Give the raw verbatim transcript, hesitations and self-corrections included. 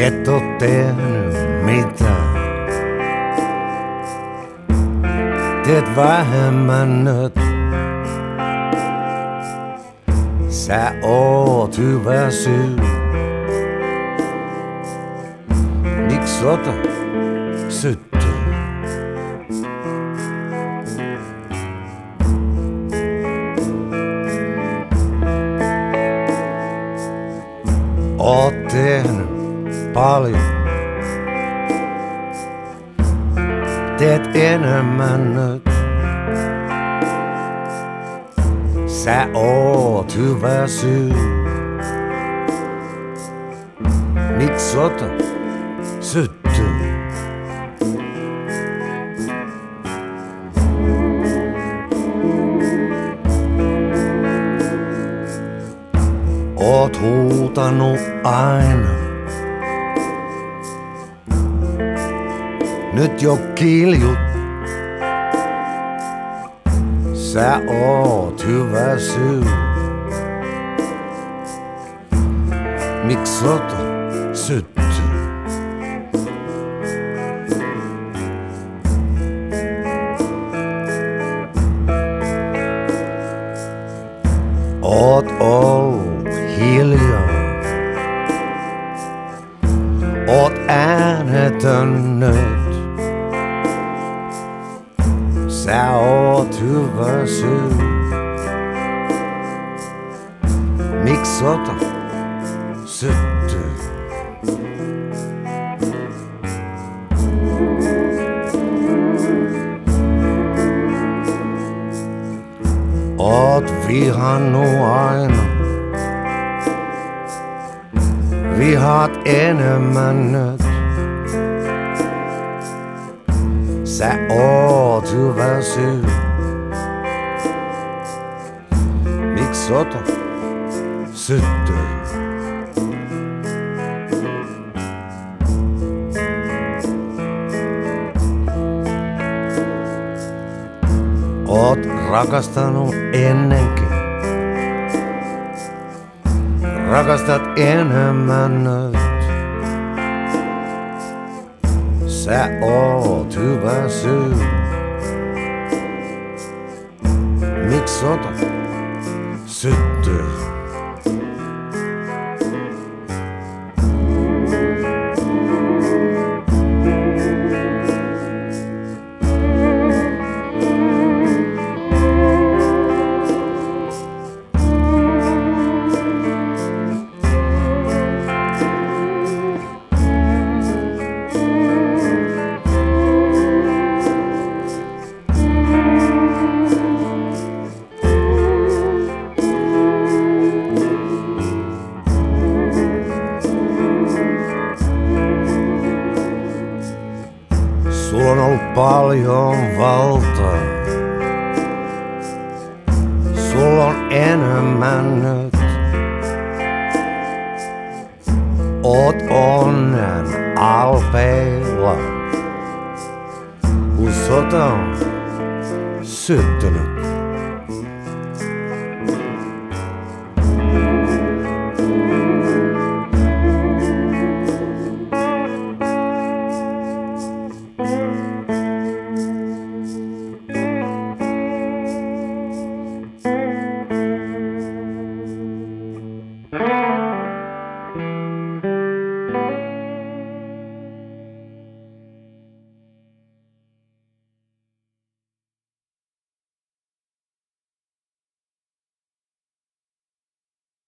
et oo tehnyt mitään. Teet vähemmän nyt. Sä oot hyvä syy. Miks sota syttyy? Oot tehnyt paljon. Teet enemmän nyt. Sä oot hyvä syy. Miks sota syttyy? Oot huutanut aina. Nyt jo kiljut. Sä oot hyvä syy. Miks sota syttyy? Oot ollut hiljaa. Oot äänetön nyt. Sä oot hyvä syy. Miks sota syttyy? Oot vihannut aina. Vihaat enemmän nyt. Sä oot hyvä syy. Miks sota syttyy? Oot rakastanut ennenkin. Rakastat enemmän nyt. Sä oot hyvä syy. Miks sota syttyy? Sulla on ollut paljon valtaa. Sulla on enemmän nyt. Oot onnen alpeilla, kun sota on syttynyt.